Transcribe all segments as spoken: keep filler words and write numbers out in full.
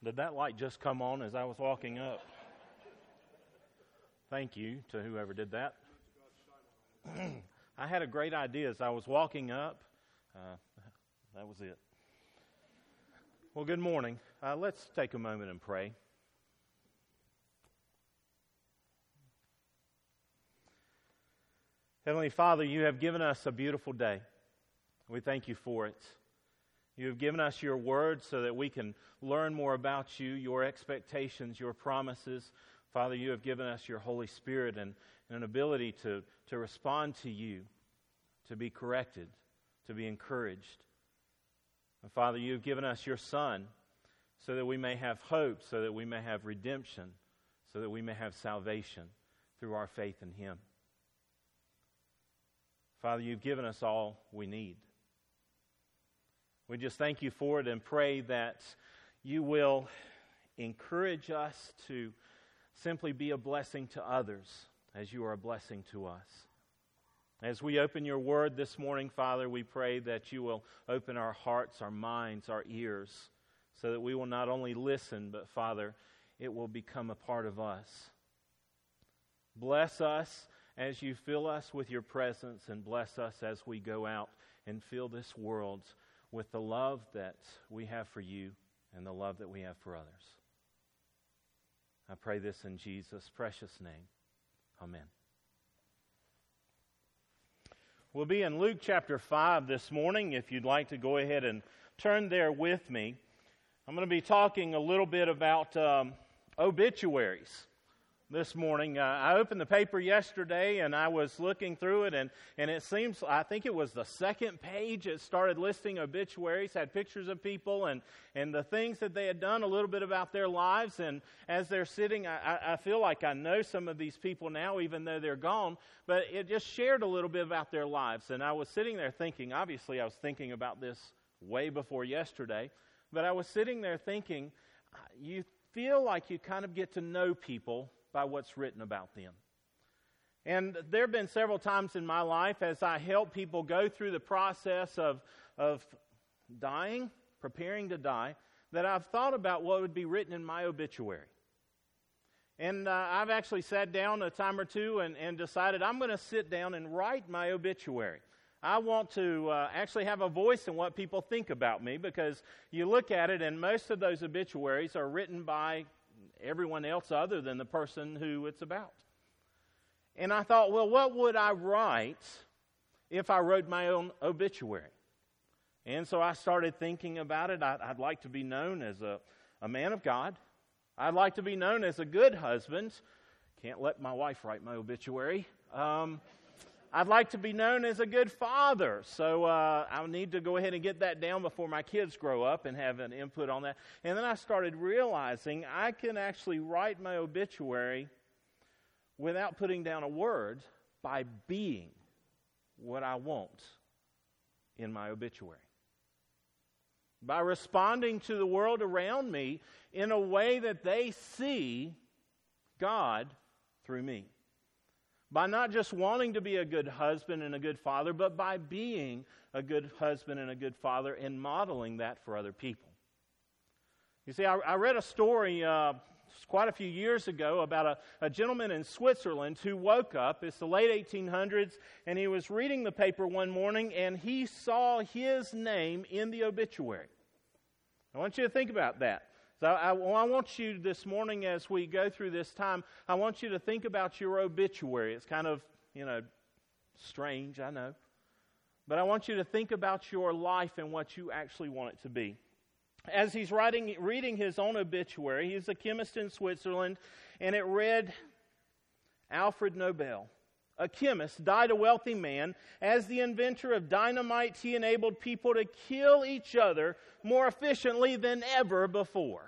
Did that light just come on as I was walking up? Thank you to whoever did that. I had a great idea as I was walking up. Uh, that was it. Well, good morning. Uh, let's take a moment and pray. Heavenly Father, you have given us a beautiful day. We thank you for it. You have given us your word so that we can learn more about you, your expectations, your promises. Father, you have given us your Holy Spirit and, and an ability to, to respond to you, to be corrected, to be encouraged. And Father, you have given us your Son so that we may have hope, so that we may have redemption, so that we may have salvation through our faith in him. Father, you've given us all we need. We just thank you for it and pray that you will encourage us to simply be a blessing to others as you are a blessing to us. As we open your word this morning, Father, we pray that you will open our hearts, our minds, our ears, so that we will not only listen, but, Father, it will become a part of us. Bless us as you fill us with your presence, and bless us as we go out and fill this world with the love that we have for you and the love that we have for others. I pray this in Jesus' precious name. Amen. We'll be in Luke chapter five this morning. If you'd like to go ahead and turn there with me. I'm going to be talking a little bit about um, obituaries this morning. Uh, I opened the paper yesterday and I was looking through it, and, and it seems, I think it was the second page, it started listing obituaries, had pictures of people and, and the things that they had done, a little bit about their lives. And as they're sitting, I, I feel like I know some of these people now, even though they're gone, but it just shared a little bit about their lives. And I was sitting there thinking, obviously I was thinking about this way before yesterday, but I was sitting there thinking, you feel like you kind of get to know people by what's written about them. And there have been several times in my life as I help people go through the process of, of dying, preparing to die, that I've thought about what would be written in my obituary. And uh, I've actually sat down a time or two and, and decided I'm going to sit down and write my obituary. I want to uh, actually have a voice in what people think about me, because you look at it and most of those obituaries are written by everyone else other than the person who it's about. And I thought, well, what would I write if I wrote my own obituary? And so I started thinking about it. I'd, I'd like to be known as a, a man of God. I'd like to be known as a good husband. Can't let my wife write my obituary. Um, I'd like to be known as a good father, so uh, I need to go ahead and get that down before my kids grow up and have an input on that. And then I started realizing I can actually write my obituary without putting down a word by being what I want in my obituary. By responding to the world around me in a way that they see God through me. By not just wanting to be a good husband and a good father, but by being a good husband and a good father and modeling that for other people. You see, I, I read a story uh, quite a few years ago about a, a gentleman in Switzerland who woke up, it's the late eighteen hundreds, and he was reading the paper one morning and he saw his name in the obituary. I want you to think about that. So I, I want you this morning, as we go through this time, I want you to think about your obituary. It's kind of, you know, strange, I know. But I want you to think about your life and what you actually want it to be. As he's writing, reading his own obituary, he's a chemist in Switzerland, and it read, Alfred Nobel, a chemist, died a wealthy man. As the inventor of dynamite, he enabled people to kill each other more efficiently than ever before.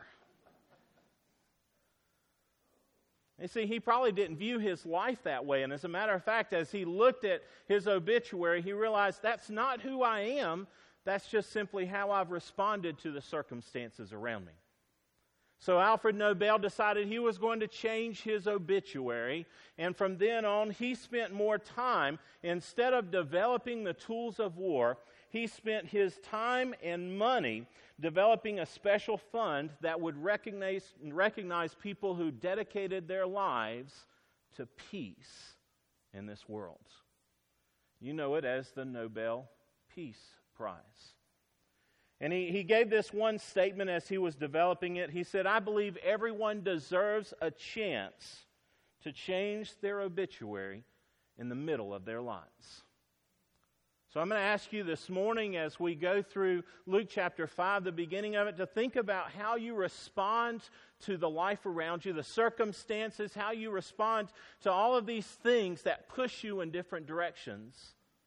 You see, he probably didn't view his life that way. And as a matter of fact, as he looked at his obituary, he realized that's not who I am. That's just simply how I've responded to the circumstances around me. So Alfred Nobel decided he was going to change his obituary, and from then on he spent more time, instead of developing the tools of war, he spent his time and money developing a special fund that would recognize, recognize people who dedicated their lives to peace in this world. You know it as the Nobel Peace Prize. And he, he gave this one statement as he was developing it. He said, "I believe everyone deserves a chance to change their obituary in the middle of their lives." So I'm going to ask you this morning as we go through Luke chapter five, the beginning of it, to think about how you respond to the life around you, the circumstances, how you respond to all of these things that push you in different directions.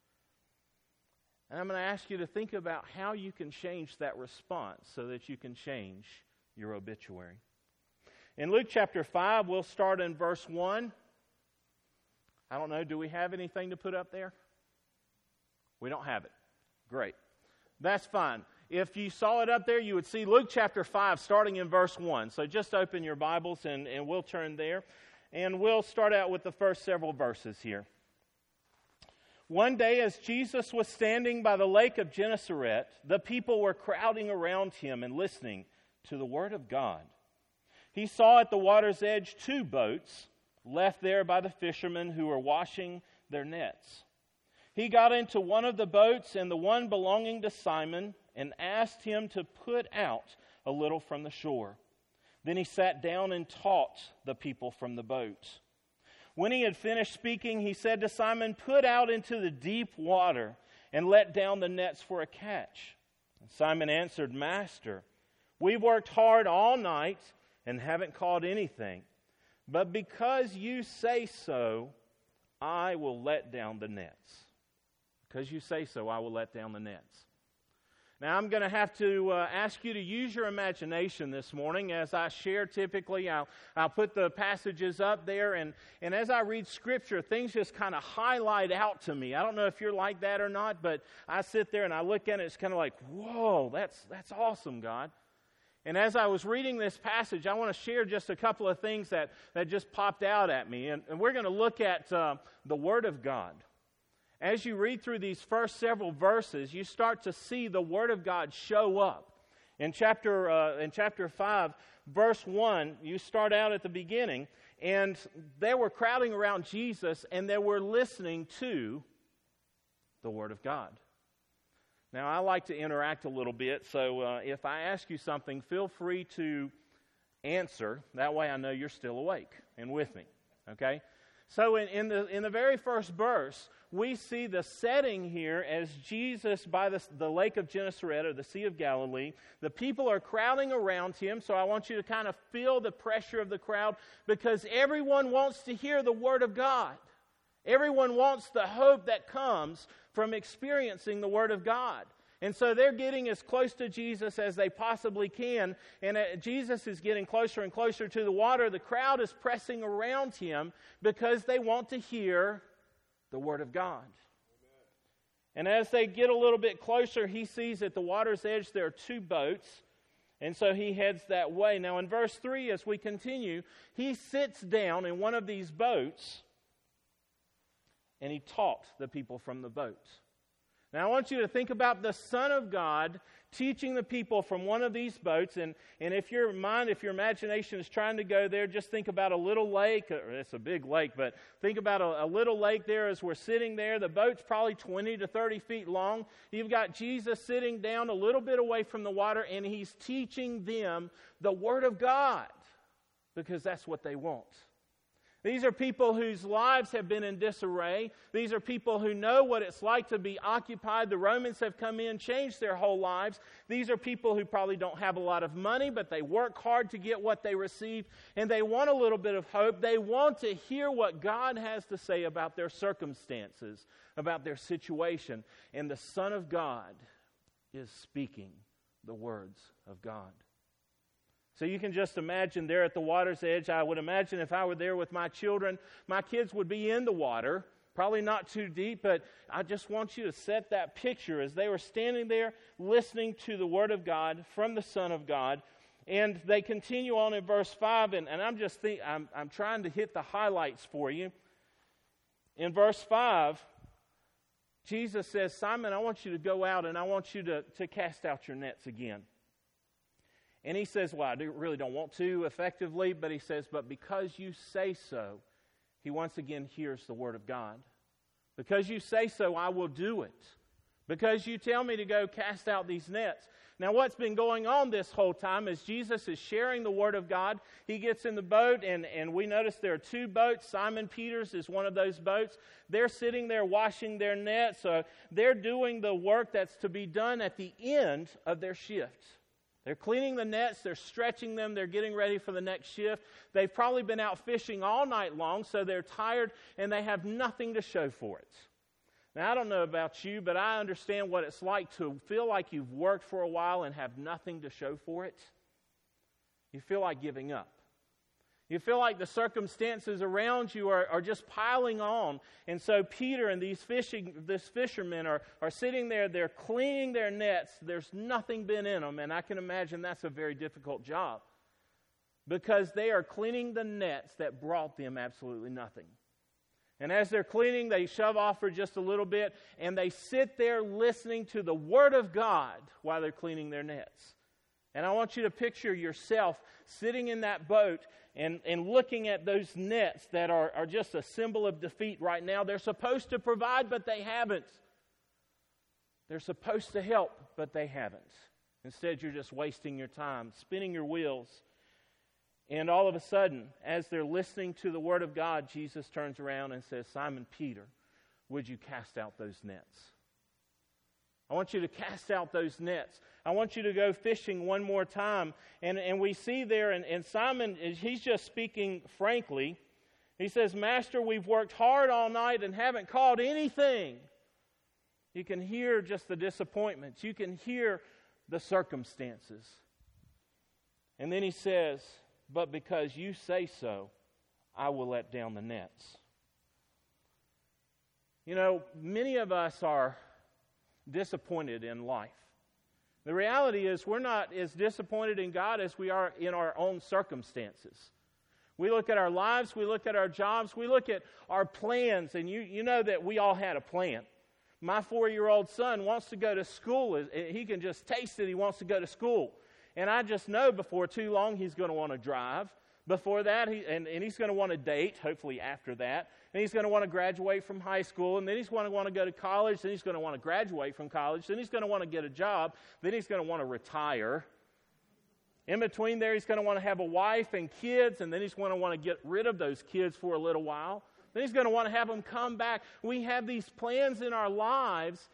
And I'm going to ask you to think about how you can change that response so that you can change your obituary. In Luke chapter five, we'll start in verse one. I don't know, do we have anything to put up there? We don't have it. Great. That's fine. If you saw it up there, you would see Luke chapter five starting in verse one. So just open your Bibles and, and we'll turn there. And we'll start out with the first several verses here. One day as Jesus was standing by the lake of Gennesaret, the people were crowding around him and listening to the word of God. He saw at the water's edge two boats left there by the fishermen who were washing their nets. He got into one of the boats and the one belonging to Simon and asked him to put out a little from the shore. Then he sat down and taught the people from the boat. When he had finished speaking, he said to Simon, "Put out into the deep water and let down the nets for a catch." And Simon answered, "Master, we've worked hard all night and haven't caught anything. But because you say so, I will let down the nets." Because you say so, I will let down the nets. Now, I'm going to have to uh, ask you to use your imagination this morning. As I share typically, I'll, I'll put the passages up there, and, and as I read Scripture, things just kind of highlight out to me. I don't know if you're like that or not, but I sit there and I look at it, it's kind of like, whoa, that's, that's awesome, God. And as I was reading this passage, I want to share just a couple of things that, that just popped out at me. And, and we're going to look at uh, the Word of God. As you read through these first several verses, you start to see the Word of God show up. In chapter uh, in chapter five, verse one, you start out at the beginning, and they were crowding around Jesus, and they were listening to the Word of God. Now, I like to interact a little bit, so uh, if I ask you something, feel free to answer. That way I know you're still awake and with me, okay? So in, in the in the very first verse, we see the setting here as Jesus by the, the lake of Gennesaret, or the Sea of Galilee. The people are crowding around him, so I want you to kind of feel the pressure of the crowd, because everyone wants to hear the Word of God. Everyone wants the hope that comes from experiencing the Word of God. And so they're getting as close to Jesus as they possibly can. And uh, Jesus is getting closer and closer to the water. The crowd is pressing around him because they want to hear the Word of God. Amen. And as they get a little bit closer, he sees at the water's edge there are two boats. And so he heads that way. Now in verse three, as we continue, he sits down in one of these boats and he taught the people from the boats. Now, I want you to think about the Son of God teaching the people from one of these boats. And, and if your mind, if your imagination is trying to go there, just think about a little lake. Or it's a big lake, but think about a, a little lake there as we're sitting there. The boat's probably twenty to thirty feet long. You've got Jesus sitting down a little bit away from the water, and he's teaching them the Word of God, because that's what they want. These are people whose lives have been in disarray. These are people who know what it's like to be occupied. The Romans have come in, changed their whole lives. These are people who probably don't have a lot of money, but they work hard to get what they receive, and they want a little bit of hope. They want to hear what God has to say about their circumstances, about their situation. And the Son of God is speaking the words of God. So you can just imagine there at the water's edge. I would imagine if I were there with my children, my kids would be in the water, probably not too deep, but I just want you to set that picture as they were standing there listening to the Word of God from the Son of God. And they continue on in verse five, and, and I'm just think, I'm, I'm trying to hit the highlights for you. In verse five, Jesus says, Simon, I want you to go out and I want you to, to cast out your nets again. And he says, well, I do, really don't want to effectively, but he says, but because you say so, he once again hears the word of God. Because you say so, I will do it. Because you tell me to go cast out these nets. Now, what's been going on this whole time is Jesus is sharing the Word of God. He gets in the boat, and, and we notice there are two boats. Simon Peter's is one of those boats. They're sitting there washing their nets. So they're doing the work that's to be done at the end of their shift. They're cleaning the nets. They're stretching them. They're getting ready for the next shift. They've probably been out fishing all night long, so they're tired, and they have nothing to show for it. Now, I don't know about you, but I understand what it's like to feel like you've worked for a while and have nothing to show for it. You feel like giving up. You feel like the circumstances around you are, are just piling on. And so Peter and these fishing, this fishermen are, are sitting there, they're cleaning their nets. There's nothing been in them, and I can imagine that's a very difficult job. Because they are cleaning the nets that brought them absolutely nothing. And as they're cleaning, they shove off for just a little bit, and they sit there listening to the Word of God while they're cleaning their nets. And I want you to picture yourself sitting in that boat and, and looking at those nets that are, are just a symbol of defeat right now. They're supposed to provide, but they haven't. They're supposed to help, but they haven't. Instead, you're just wasting your time, spinning your wheels. And all of a sudden, as they're listening to the Word of God, Jesus turns around and says, Simon Peter, would you cast out those nets? I want you to cast out those nets. I want you to go fishing one more time. And, and we see there, and, and Simon, he's just speaking frankly. He says, Master, we've worked hard all night and haven't caught anything. You can hear just the disappointments. You can hear the circumstances. And then he says, but because you say so, I will let down the nets. You know, many of us are disappointed in life. The reality is we're not as disappointed in God as we are in our own circumstances. We look at our lives, we look at our jobs, we look at our plans, and you, you know that we all had a plan. My four-year-old son wants to go to school. He can just taste it. He wants to go to school. And I just know before too long he's going to want to drive. Before that, he, and, and he's going to want to date, hopefully after that. And he's going to want to graduate from high school. And then he's going to want to go to college. Then he's going to want to graduate from college. Then he's going to want to get a job. Then he's going to want to retire. In between there, he's going to want to have a wife and kids. And then he's going to want to get rid of those kids for a little while. Then he's going to want to have them come back. We have these plans in our lives.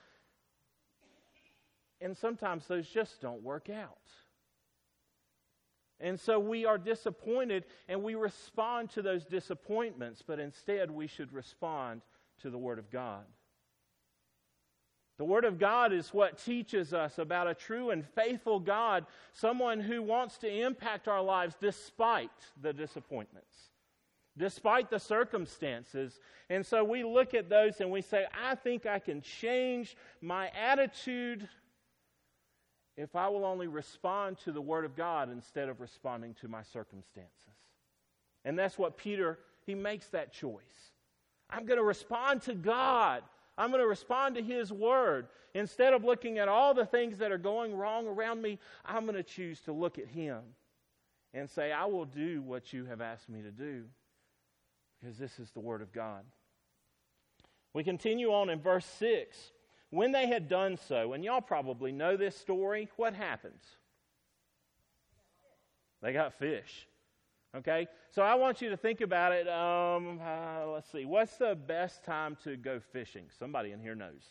And sometimes those just don't work out. And so we are disappointed and we respond to those disappointments, but instead we should respond to the Word of God. The Word of God is what teaches us about a true and faithful God, someone who wants to impact our lives despite the disappointments, despite the circumstances. And so we look at those and we say, I think I can change my attitude if I will only respond to the Word of God instead of responding to my circumstances. And that's what Peter, he makes that choice. I'm going to respond to God. I'm going to respond to His Word. Instead of looking at all the things that are going wrong around me, I'm going to choose to look at Him and say, I will do what you have asked me to do because this is the Word of God. We continue on in verse six. When they had done so, and y'all probably know this story, what happens? They got fish. Okay? So I want you to think about it. Um, uh, let's see. What's the best time to go fishing? Somebody in here knows.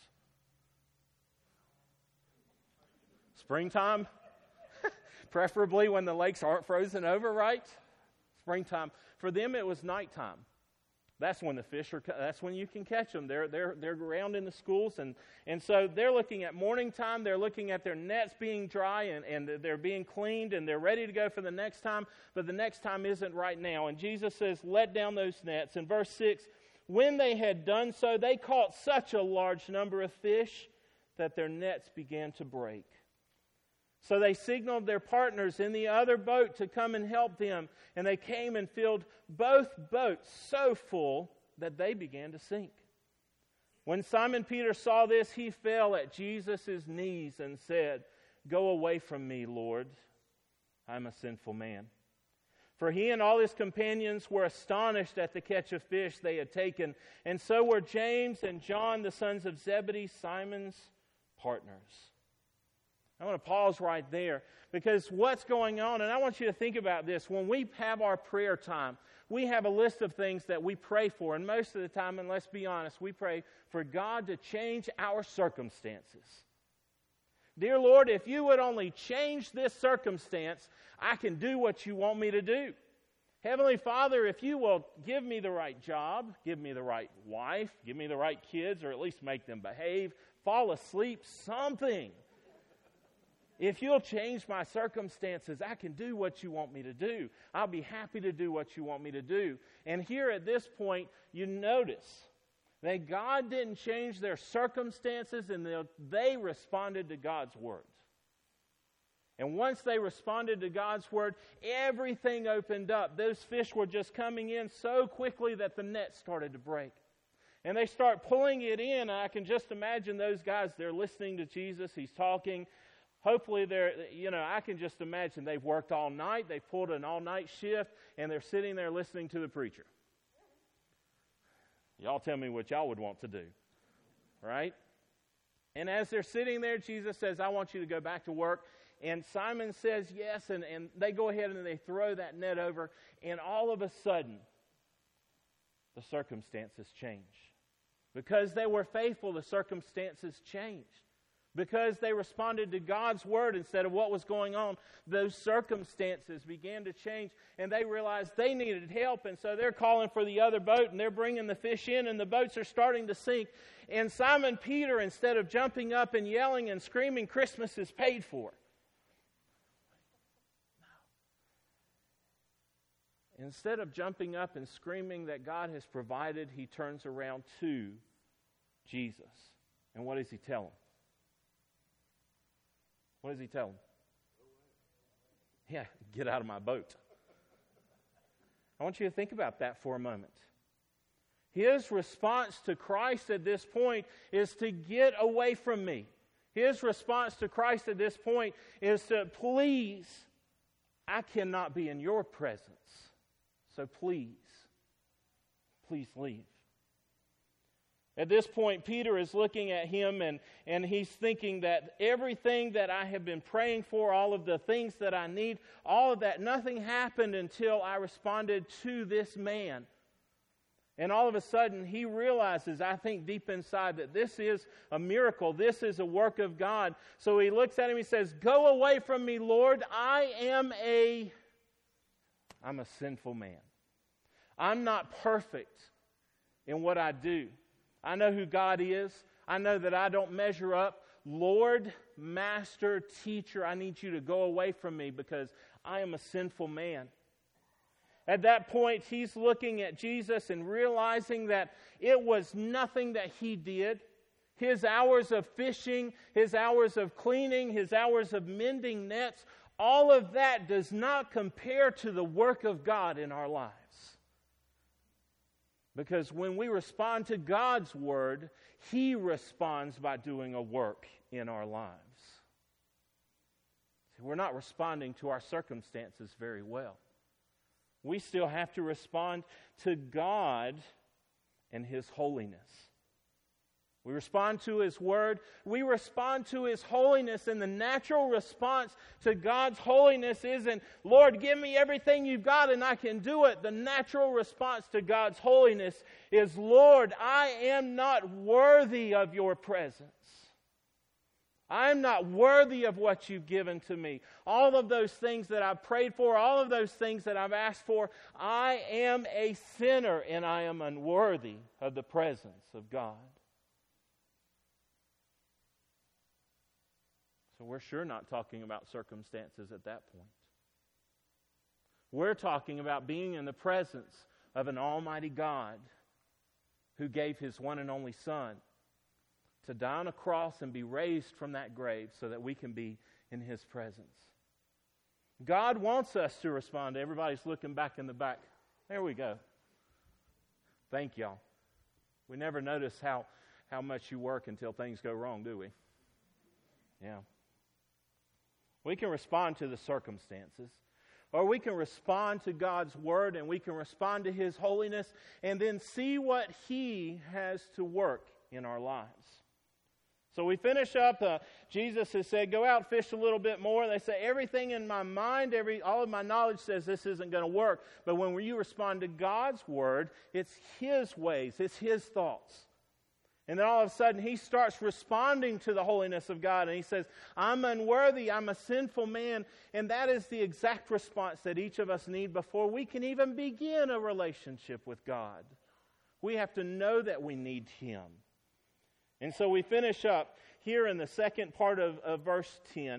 Springtime? Preferably when the lakes aren't frozen over, right? Springtime. For them, it was nighttime. That's when the fish are. That's when you can catch them. They're they're they're around in the schools, and and so they're looking at morning time. They're looking at their nets being dry and and they're being cleaned, and they're ready to go for the next time. But the next time isn't right now. And Jesus says, "Let down those nets." In verse six, when they had done so, they caught such a large number of fish that their nets began to break. So they signaled their partners in the other boat to come and help them. And they came and filled both boats so full that they began to sink. When Simon Peter saw this, he fell at Jesus' knees and said, "Go away from me, Lord. I'm a sinful man." For he and all his companions were astonished at the catch of fish they had taken, and so were James and John, the sons of Zebedee, Simon's partners. I want to pause right there because what's going on, and I want you to think about this. When we have our prayer time, we have a list of things that we pray for, and most of the time, and let's be honest, we pray for God to change our circumstances. Dear Lord, if you would only change this circumstance, I can do what you want me to do. Heavenly Father, if you will give me the right job, give me the right wife, give me the right kids, or at least make them behave, fall asleep, something. If you'll change my circumstances, I can do what you want me to do. I'll be happy to do what you want me to do. And here at this point, you notice that God didn't change their circumstances, and they responded to God's word. And once they responded to God's word, everything opened up. Those fish were just coming in so quickly that the net started to break. And they start pulling it in, and I can just imagine those guys, they're listening to Jesus, he's talking. Hopefully they're, you know, I can just imagine they've worked all night, they've pulled an all-night shift, and they're sitting there listening to the preacher. Y'all tell me what y'all would want to do, right? And as they're sitting there, Jesus says, "I want you to go back to work." And Simon says yes, and, and they go ahead and they throw that net over, and all of a sudden, the circumstances change. Because they were faithful, the circumstances changed. Because they responded to God's word instead of what was going on, those circumstances began to change, and they realized they needed help, and so they're calling for the other boat, and they're bringing the fish in, and the boats are starting to sink. And Simon Peter, instead of jumping up and yelling and screaming, "Christmas is paid for," instead of jumping up and screaming that God has provided, he turns around to Jesus. And what does he tell him? What does he tell him? Yeah, get out of my boat. I want you to think about that for a moment. His response to Christ at this point is to get away from me. His response to Christ at this point is to, please, I cannot be in your presence. So please, please leave. At this point, Peter is looking at him and, and he's thinking that everything that I have been praying for, all of the things that I need, all of that, nothing happened until I responded to this man. And all of a sudden, he realizes, I think deep inside, that this is a miracle. This is a work of God. So he looks at him, he says, "Go away from me, Lord. I am a, I'm a sinful man. I'm not perfect in what I do. I know who God is. I know that I don't measure up. Lord, Master, Teacher, I need you to go away from me because I am a sinful man." At that point, he's looking at Jesus and realizing that it was nothing that he did. His hours of fishing, his hours of cleaning, his hours of mending nets, all of that does not compare to the work of God in our lives. Because when we respond to God's word, He responds by doing a work in our lives. See, we're not responding to our circumstances very well. We still have to respond to God and His holiness. We respond to His word. We respond to His holiness, and the natural response to God's holiness isn't, "Lord, give me everything you've got and I can do it." The natural response to God's holiness is, "Lord, I am not worthy of your presence. I am not worthy of what you've given to me. All of those things that I've prayed for, all of those things that I've asked for, I am a sinner and I am unworthy of the presence of God." So we're sure not talking about circumstances at that point. We're talking about being in the presence of an almighty God who gave His one and only Son to die on a cross and be raised from that grave so that we can be in His presence. God wants us to respond. Everybody's looking back in the back. There we go. Thank y'all. We never notice how, how much you work until things go wrong, do we? Yeah. We can respond to the circumstances, or we can respond to God's Word, and we can respond to His holiness, and then see what He has to work in our lives. So we finish up. Uh, Jesus has said, go out, fish a little bit more. They say, everything in my mind, every all of my knowledge says this isn't going to work. But when you respond to God's Word, it's His ways, it's His thoughts. And then all of a sudden, he starts responding to the holiness of God. And he says, I'm unworthy, I'm a sinful man. And that is the exact response that each of us need before we can even begin a relationship with God. We have to know that we need Him. And so we finish up here in the second part of, of verse ten.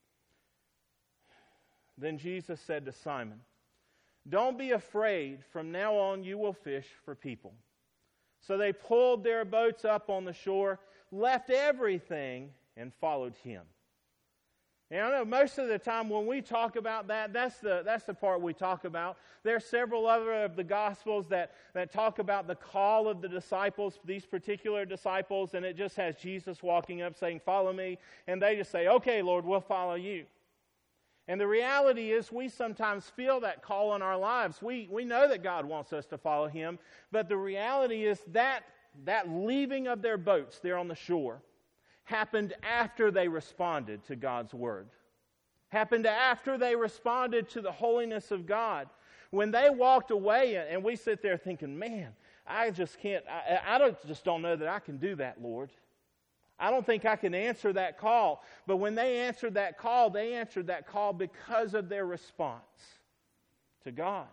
Then Jesus said to Simon, don't be afraid. From now on you will fish for people. So they pulled their boats up on the shore, left everything, and followed Him. And I know most of the time when we talk about that, that's the that's the part we talk about. There are several other of the Gospels that, that talk about the call of the disciples, these particular disciples, and it just has Jesus walking up saying, follow me. And they just say, okay, Lord, we'll follow you. And the reality is we sometimes feel that call in our lives. We we know that God wants us to follow Him, but the reality is that that leaving of their boats there on the shore happened after they responded to God's Word. Happened after they responded to the holiness of God. When they walked away, and we sit there thinking, man, I just can't, I, I don't, just don't know that I can do that, Lord. I don't think I can answer that call. But when they answered that call, they answered that call because of their response to God.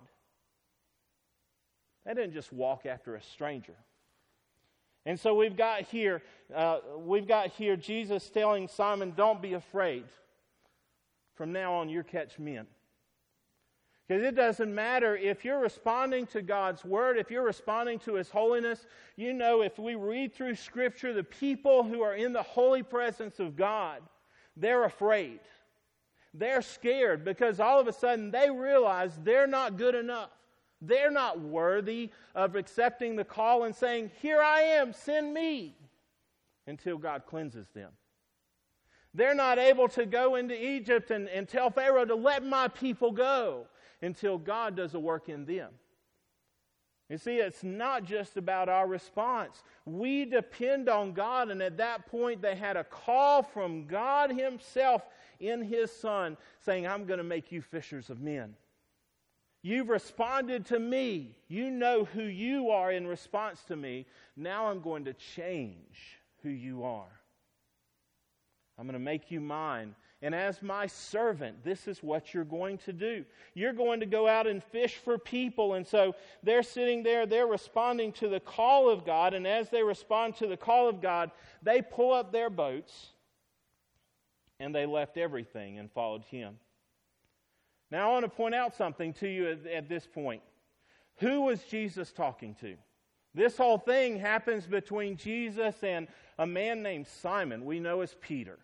They didn't just walk after a stranger. And so we've got here, uh, we've got here Jesus telling Simon, don't be afraid. From now on, you'll catch men. Because it doesn't matter if you're responding to God's Word, if you're responding to His holiness. You know, if we read through Scripture, the people who are in the holy presence of God, they're afraid. They're scared because all of a sudden they realize they're not good enough. They're not worthy of accepting the call and saying, here I am, send me, until God cleanses them. They're not able to go into Egypt and, and tell Pharaoh to let my people go until God does a work in them. You see, it's not just about our response. We depend on God, and at that point they had a call from God Himself in His Son saying, I'm going to make you fishers of men. You've responded to me. You know who you are in response to me. Now I'm going to change who you are. I'm going to make you mine. And as my servant, this is what you're going to do. You're going to go out and fish for people. And so they're sitting there, they're responding to the call of God. And as they respond to the call of God, they pull up their boats and they left everything and followed Him. Now I want to point out something to you at, at this point. Who was Jesus talking to? This whole thing happens between Jesus and a man named Simon, we know as Peter.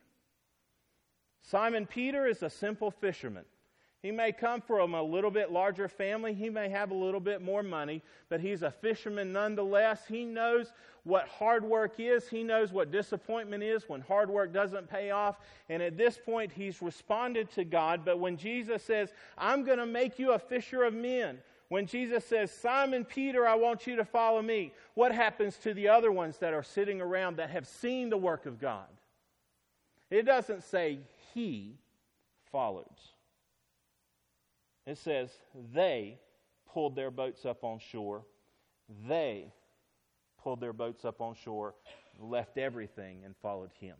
Simon Peter is a simple fisherman. He may come from a little bit larger family. He may have a little bit more money, but he's a fisherman nonetheless. He knows what hard work is. He knows what disappointment is when hard work doesn't pay off. And at this point, he's responded to God. But when Jesus says, I'm going to make you a fisher of men, when Jesus says, Simon Peter, I want you to follow me, what happens to the other ones that are sitting around that have seen the work of God? It doesn't say he followed. It says they pulled their boats up on shore. They pulled their boats up on shore, left everything, and followed Him.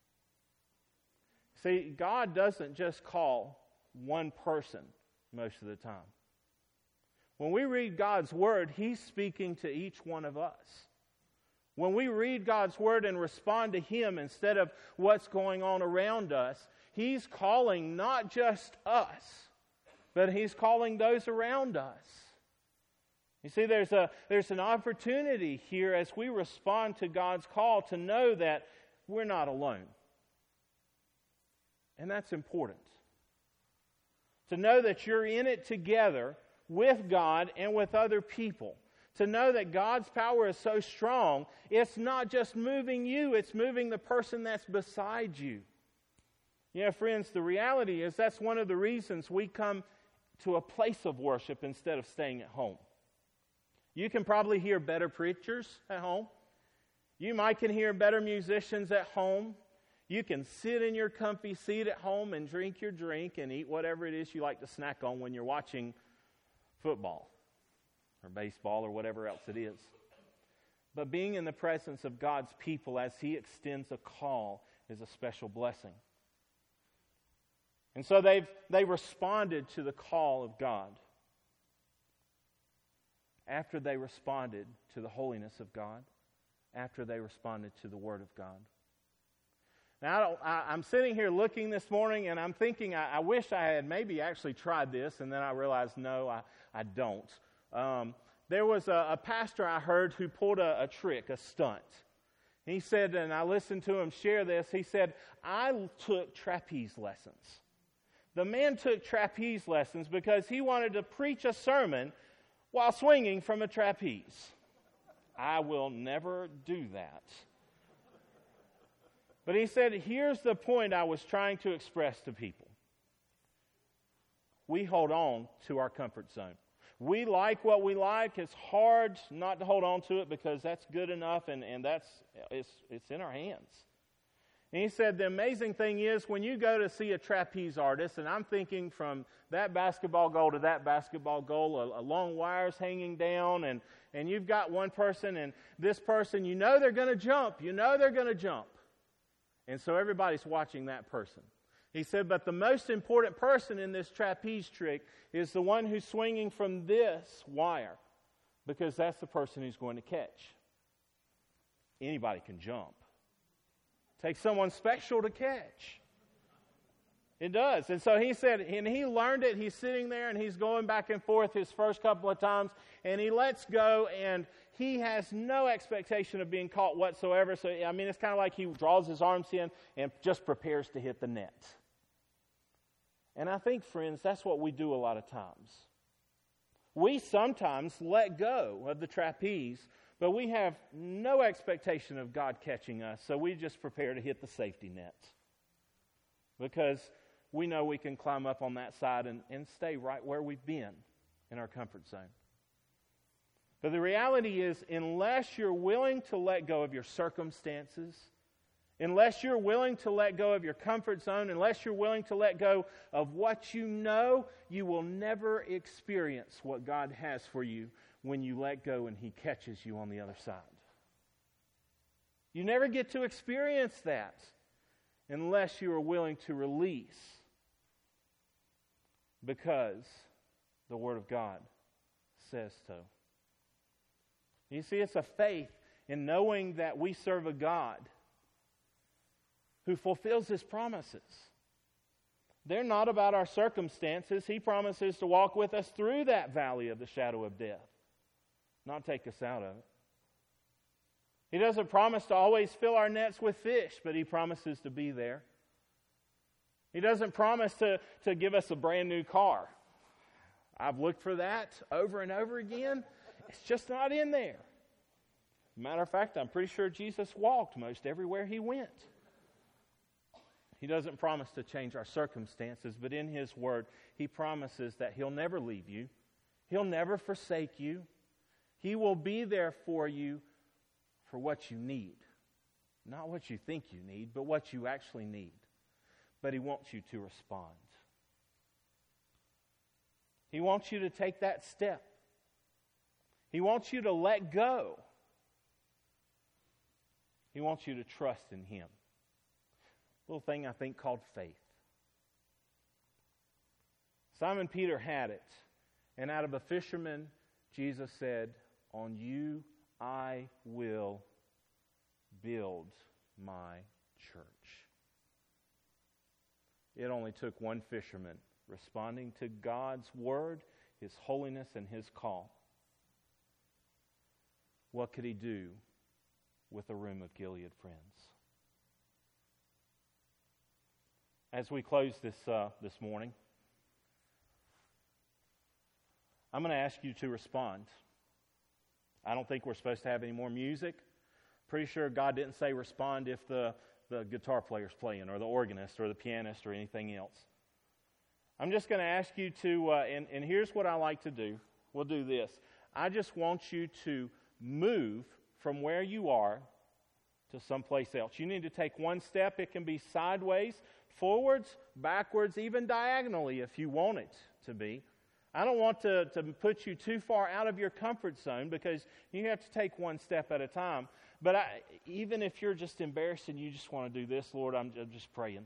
See, God doesn't just call one person most of the time. When we read God's Word, He's speaking to each one of us. When we read God's Word and respond to Him instead of what's going on around us, He's calling not just us, but He's calling those around us. You see, there's a there's an opportunity here as we respond to God's call to know that we're not alone. And that's important. To know that you're in it together with God and with other people. To know that God's power is so strong, it's not just moving you, it's moving the person that's beside you. Yeah, friends, the reality is that's one of the reasons we come to a place of worship instead of staying at home. You can probably hear better preachers at home. You might can hear better musicians at home. You can sit in your comfy seat at home and drink your drink and eat whatever it is you like to snack on when you're watching football or baseball or whatever else it is. But being in the presence of God's people as He extends a call is a special blessing. And so they've they responded to the call of God. After they responded to the holiness of God, after they responded to the Word of God. Now, I don't, I, I'm sitting here looking this morning, and I'm thinking, I, I wish I had maybe actually tried this, and then I realized, no, I, I don't. Um, there was a, a pastor I heard who pulled a, a trick, a stunt. He said, and I listened to him share this, he said, I took trapeze lessons. The man took trapeze lessons because he wanted to preach a sermon while swinging from a trapeze. I will never do that. But he said, here's the point I was trying to express to people. We hold on to our comfort zone. We like what we like. It's hard not to hold on to it because that's good enough and, and that's it's, it's in our hands. And he said the amazing thing is when you go to see a trapeze artist, and I'm thinking from that basketball goal to that basketball goal, a, a long wires hanging down, and, and you've got one person, and this person, you know they're going to jump. You know they're going to jump. And so everybody's watching that person. He said, but the most important person in this trapeze trick is the one who's swinging from this wire, because that's the person who's going to catch. Anybody can jump. Takes someone special to catch. It does. And so he said, and he learned it. He's sitting there and he's going back and forth his first couple of times, and he lets go, and he has no expectation of being caught whatsoever. So, I mean, it's kind of like he draws his arms in and just prepares to hit the net. And I think, friends, that's what we do a lot of times. We sometimes let go of the trapeze, but we have no expectation of God catching us, so we just prepare to hit the safety net. Because we know we can climb up on that side and, and stay right where we've been in our comfort zone. But the reality is, unless you're willing to let go of your circumstances, unless you're willing to let go of your comfort zone, unless you're willing to let go of what you know, you will never experience what God has for you when you let go and He catches you on the other side. You never get to experience that unless you are willing to release, because the Word of God says so. You see, it's a faith in knowing that we serve a God who fulfills His promises. They're not about our circumstances. He promises to walk with us through that valley of the shadow of death, not take us out of it. He doesn't promise to always fill our nets with fish, but He promises to be there. He doesn't promise to, to give us a brand new car. I've looked for that over and over again. It's just not in there. Matter of fact, I'm pretty sure Jesus walked most everywhere He went. He doesn't promise to change our circumstances, but in His Word, He promises that He'll never leave you. He'll never forsake you. He will be there for you for what you need. Not what you think you need, but what you actually need. But He wants you to respond. He wants you to take that step. He wants you to let go. He wants you to trust in Him. A little thing I think called faith. Simon Peter had it. And out of a fisherman, Jesus said, on you I will build my church. It only took one fisherman responding to God's word, His holiness, and His call. What could he do with the room of Gilead, friends? as we close this uh, this morning, I'm going to ask you to respond. I don't think we're supposed to have any more music. Pretty sure God didn't say respond if the, the guitar player's playing or the organist or the pianist or anything else. I'm just going to ask you to, uh, and, and here's what I like to do. We'll do this. I just want you to move from where you are to someplace else. You need to take one step. It can be sideways, forwards, backwards, even diagonally if you want it to be. I don't want to, to put you too far out of your comfort zone because you have to take one step at a time. But I, even if you're just embarrassed and you just want to do this, Lord, I'm, I'm just praying.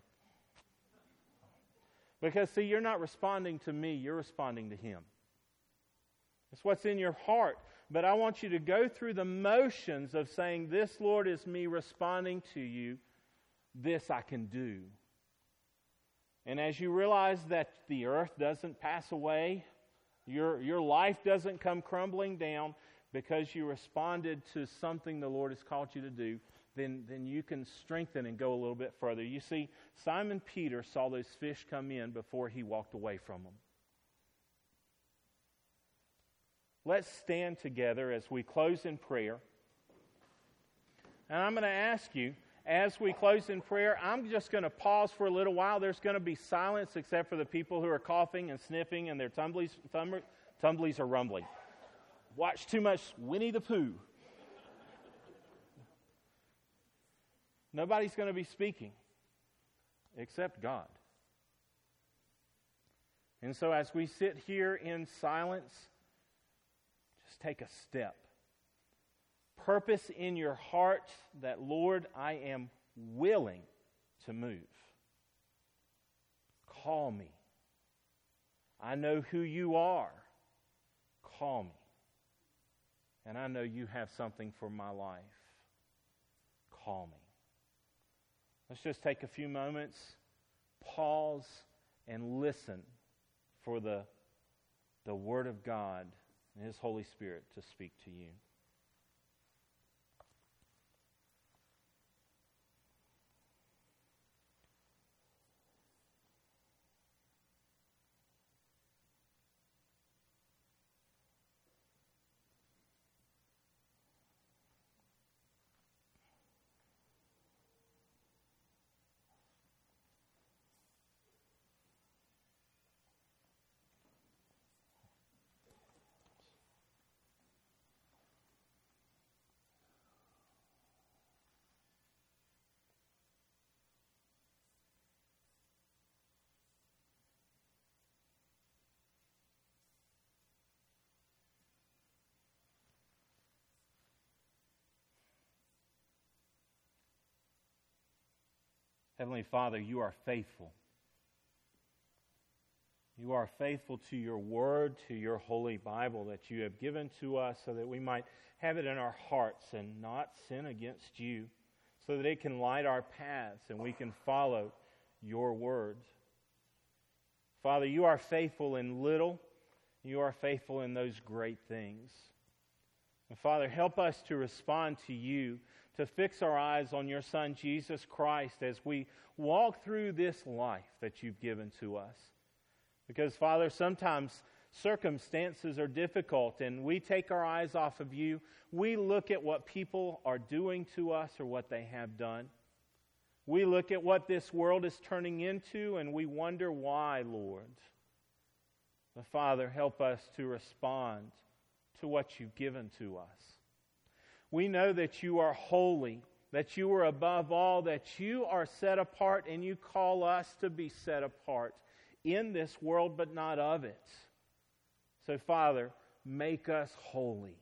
Because, see, you're not responding to me, you're responding to Him. It's what's in your heart. But I want you to go through the motions of saying, this, Lord, is me responding to you. This I can do. And as you realize that the earth doesn't pass away, your, your life doesn't come crumbling down because you responded to something the Lord has called you to do, then, then you can strengthen and go a little bit further. You see, Simon Peter saw those fish come in before he walked away from them. Let's stand together as we close in prayer. And I'm going to ask you, as we close in prayer, I'm just going to pause for a little while. There's going to be silence except for the people who are coughing and sniffing and their tumblies, thumb, tumblies are rumbling. Watch too much Winnie the Pooh. Nobody's going to be speaking except God. And so as we sit here in silence, just take a step. Purpose in your heart that, Lord, I am willing to move. Call me. I know who you are. Call me. And I know you have something for my life. Call me. Let's just take a few moments, pause, and listen for the, the Word of God and His Holy Spirit to speak to you. Heavenly Father, you are faithful. You are faithful to your word, to your holy Bible that you have given to us so that we might have it in our hearts and not sin against you, so that it can light our paths and we can follow your words. Father, you are faithful in little. You are faithful in those great things. And Father, help us to respond to you, to fix our eyes on your Son, Jesus Christ, as we walk through this life that you've given to us. Because, Father, sometimes circumstances are difficult and we take our eyes off of you. We look at what people are doing to us or what they have done. We look at what this world is turning into and we wonder why, Lord. But, Father, help us to respond to what you've given to us. We know that you are holy, that you are above all, that you are set apart, and you call us to be set apart in this world, but not of it. So, Father, make us holy.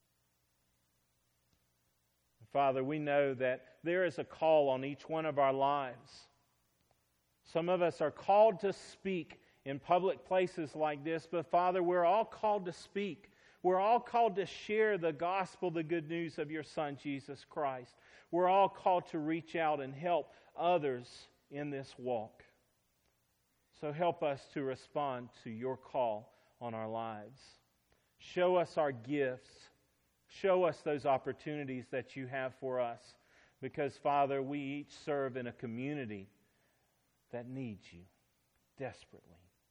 Father, we know that there is a call on each one of our lives. Some of us are called to speak in public places like this, but Father, we're all called to speak. We're all called to share the gospel, the good news of your Son, Jesus Christ. We're all called to reach out and help others in this walk. So help us to respond to your call on our lives. Show us our gifts. Show us those opportunities that you have for us. Because, Father, we each serve in a community that needs you desperately.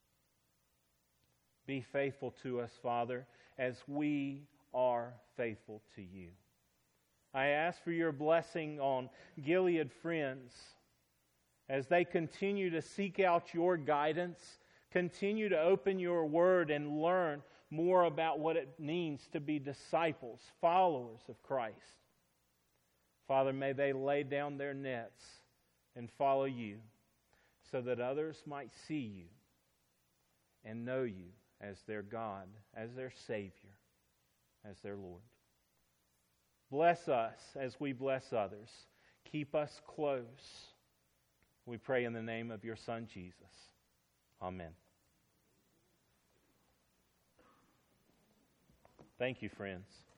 Be faithful to us, Father, as we are faithful to you. I ask for your blessing on Gilead Friends as they continue to seek out your guidance, continue to open your word and learn more about what it means to be disciples, followers of Christ. Father, may they lay down their nets and follow you so that others might see you and know you as their God, as their Savior, as their Lord. Bless us as we bless others. Keep us close. We pray in the name of your Son, Jesus. Amen. Thank you, friends.